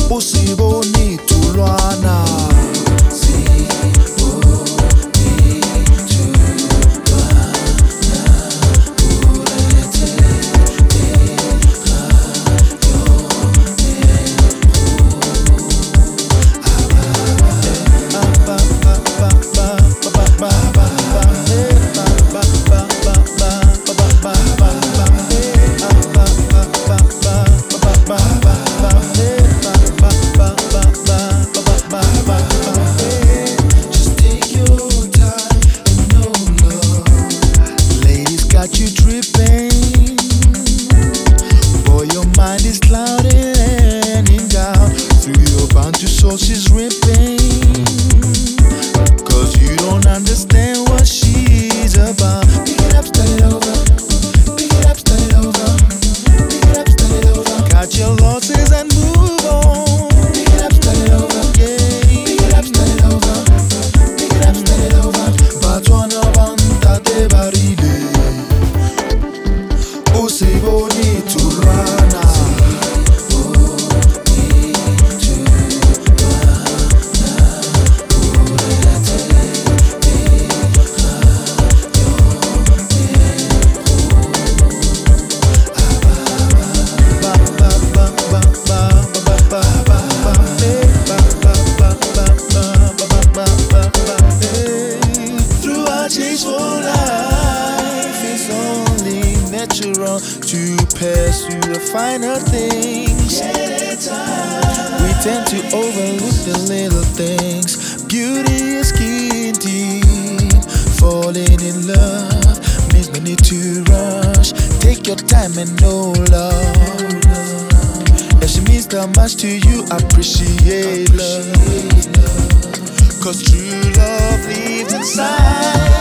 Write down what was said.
usibonile ulwana. She's ripping, 'cause you don't understand what she's about. Pick it up, start it over. Pick it up, start it over. Pick it up, start it over. Cut your losses and move on. Pick it up, start it over. Yeah. Pick it up, start it over. Pick it up, start it over. Batwana banta te baride. Usiboni tulwana. To pursue the finer things. We tend to overlook the little things. Beauty is key indeed. Falling in love means no need to rush. Take your time and know love. If she means that much to you, appreciate love. 'Cause true love lives inside.